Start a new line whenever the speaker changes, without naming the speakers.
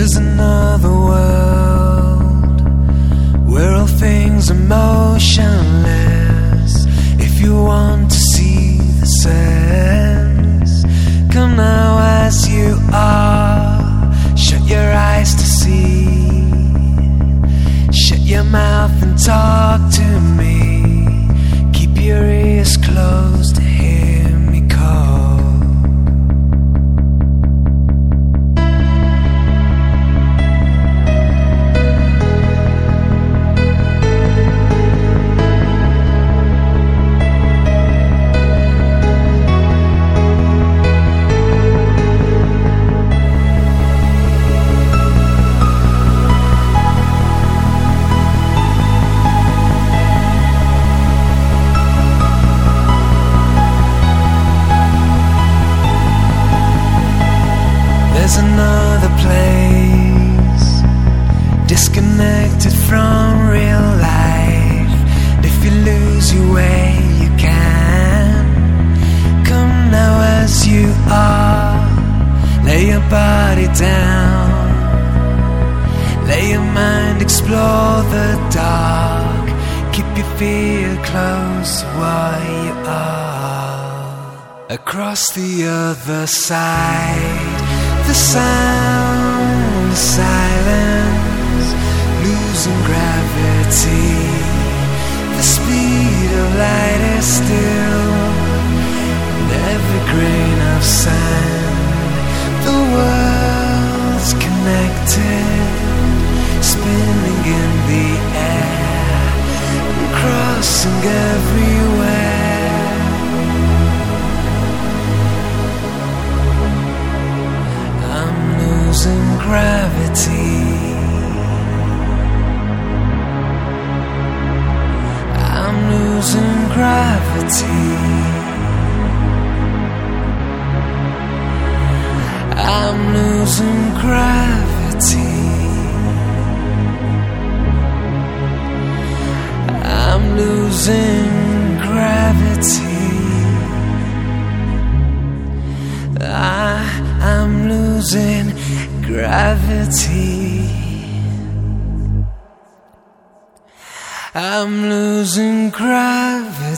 There's another world where all things are motionless. If you want to see the sense, come now as you are. Shut your eyes to see. Shut your mouth and talk to me. Keep your ears closed to hear me call. There's another place, disconnected from real life. And if you lose your way, you can come now as you are. Lay your body down, lay your mind, explore the dark. Keep your fear close to what you are. Across the other side, the sound of silence, losing gravity. The speed of light is still, and every grain of sand. The world's connected, spinning in the air, and crossing everywhere. Losing gravity. I'm losing gravity. I'm losing gravity. I'm losing gravity. I'm losing gravity. I'm losing gravity.